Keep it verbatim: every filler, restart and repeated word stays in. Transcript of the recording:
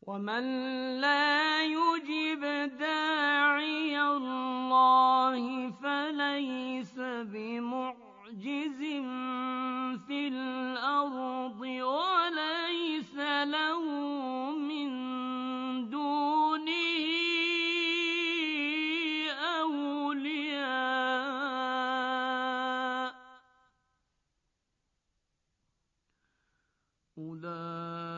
ومن لا يجب داعي الله فليس بمعجز في الأرض وليس له من دونه أولياء أولئك